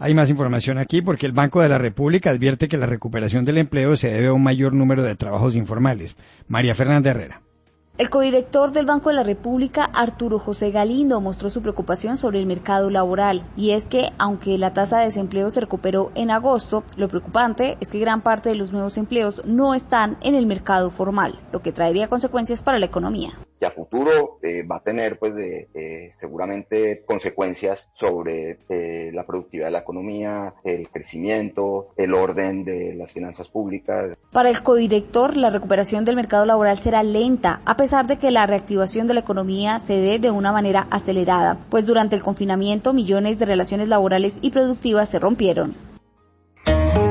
Hay más información aquí porque el Banco de la República advierte que la recuperación del empleo se debe a un mayor número de trabajos informales. María Fernanda Herrera. El codirector del Banco de la República, Arturo José Galindo, mostró su preocupación sobre el mercado laboral, y es que, aunque la tasa de desempleo se recuperó en agosto, lo preocupante es que gran parte de los nuevos empleos no están en el mercado formal, lo que traería consecuencias para la economía. Y a futuro va a tener seguramente consecuencias sobre la productividad de la economía, el crecimiento, el orden de las finanzas públicas. Para el codirector, la recuperación del mercado laboral será lenta, a pesar de que la reactivación de la economía se dé de una manera acelerada, pues durante el confinamiento millones de relaciones laborales y productivas se rompieron.